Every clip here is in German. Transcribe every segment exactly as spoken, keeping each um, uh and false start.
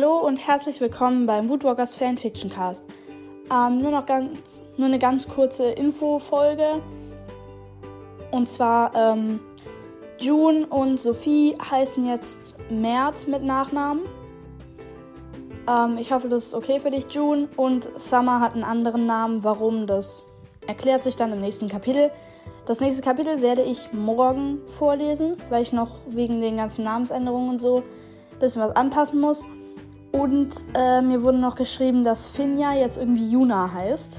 Hallo und herzlich willkommen beim Woodwalkers Fanfiction Cast. Ähm, nur noch ganz, nur eine ganz kurze Infofolge. Und zwar, ähm, June und Sophie heißen jetzt Mert mit Nachnamen. Ähm, ich hoffe, das ist okay für dich, June. Und Summer hat einen anderen Namen. Warum, das erklärt sich dann im nächsten Kapitel. Das nächste Kapitel werde ich morgen vorlesen, weil ich noch wegen den ganzen Namensänderungen und so ein bisschen was anpassen muss. Und äh, mir wurde noch geschrieben, dass Finja jetzt irgendwie Juna heißt.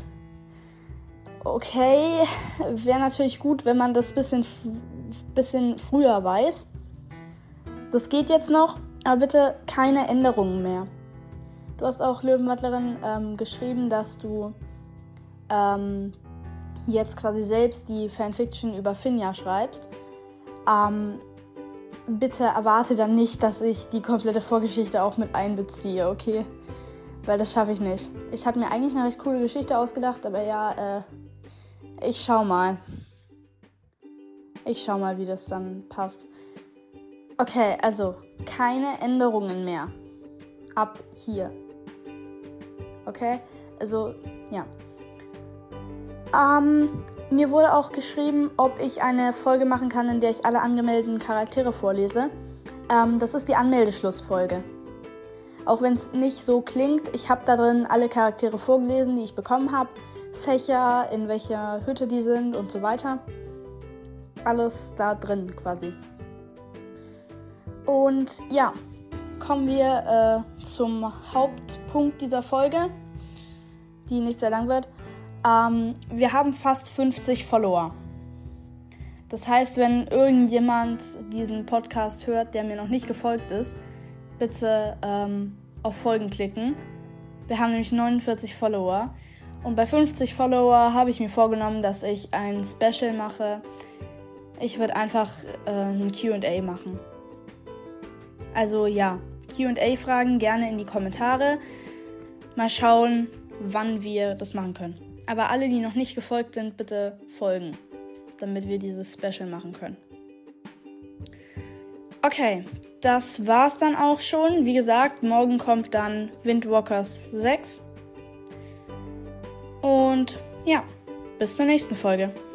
Okay, wäre natürlich gut, wenn man das ein bisschen, bisschen früher weiß. Das geht jetzt noch, aber bitte keine Änderungen mehr. Du hast auch, Löwenwattlerin, ähm, geschrieben, dass du ähm, jetzt quasi selbst die Fanfiction über Finja schreibst. Ähm, bitte erwarte dann nicht, dass ich die komplette Vorgeschichte auch mit einbeziehe, okay? Weil das schaffe ich nicht. Ich habe mir eigentlich eine recht coole Geschichte ausgedacht, aber ja, äh, ich schau mal. Ich schau mal, wie das dann passt. Okay, also keine Änderungen mehr. Ab hier. Okay? Also, ja. Ähm, mir wurde auch geschrieben, ob ich eine Folge machen kann, in der ich alle angemeldeten Charaktere vorlese. Ähm, das ist die Anmeldeschlussfolge. Auch wenn es nicht so klingt, ich habe da drin alle Charaktere vorgelesen, die ich bekommen habe. Fächer, in welcher Hütte die sind und so weiter. Alles da drin quasi. Und ja, kommen wir äh, zum Hauptpunkt dieser Folge, die nicht sehr lang wird. Ähm, wir haben fast fünfzig Follower. Das heißt, wenn irgendjemand diesen Podcast hört, der mir noch nicht gefolgt ist, bitte ähm, auf Folgen klicken. Wir haben nämlich neunundvierzig Follower. Und bei fünfzig Follower habe ich mir vorgenommen, dass ich ein Special mache. Ich würde einfach äh, ein Q und A machen. Also ja, Q und A-Fragen gerne in die Kommentare. Mal schauen, wann wir das machen können. Aber alle, die noch nicht gefolgt sind, bitte folgen, damit wir dieses Special machen können. Okay, das war's dann auch schon. Wie gesagt, morgen kommt dann Windwalkers sechs. Und ja, bis zur nächsten Folge.